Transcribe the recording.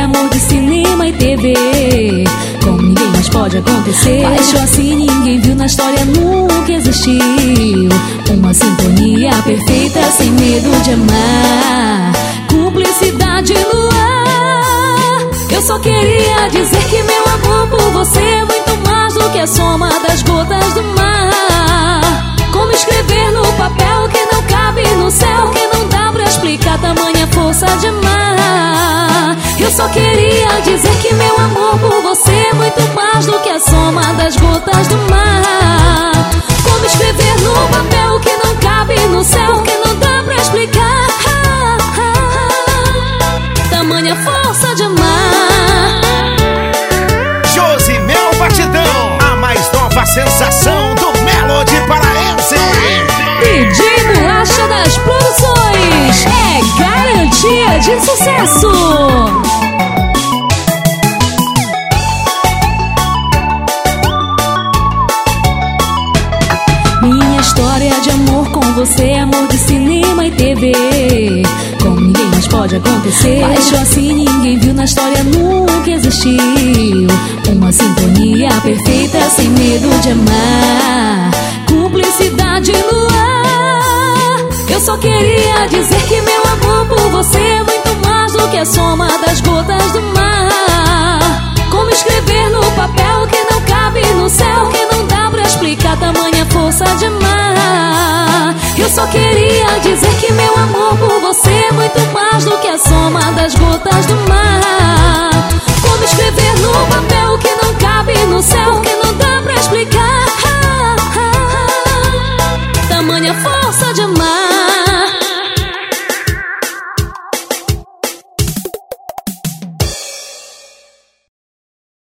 amor de cinema e TV. Como ninguém mais pode acontecer. Paixão assim ninguém viu na história, nunca existiu. Uma sintonia perfeita, sem medo de amar. Cumplicidade no ar. Eu só queria dizer que meu amor por você é muito mais do que a soma das gotas do mar. Como escrever no papel que não cabe no céu, que não dá pra explicar tamanha força de amar. Eu só queria dizer que meu amor por você é muito mais do que a soma das gotas do mar. Como escrever no papel que não cabe no céu, que não dá pra explicar tamanha força de amar. Josimel Batidão, a mais nova sensação do Melody Paraense. DJ Bolacha das Produções, é garantia de sucesso. Minha história de amor com você é amor de cinema e TV. Como ninguém mais pode acontecer. Paixão assim ninguém viu na história, nunca existiu. Uma sintonia perfeita, sem medo de amar. Cumplicidade no ar. Eu só queria dizer que meu amor por você é muito mais do que a soma das gotas do mar. Como escrever no papel que não cabe no céu, que não dá pra explicar tamanha força de amar. Eu só queria dizer que meu amor por você é muito mais do que a soma das gotas do mar. Como escrever no papel que não cabe no céu, que não dá pra explicar tamanha força de amar.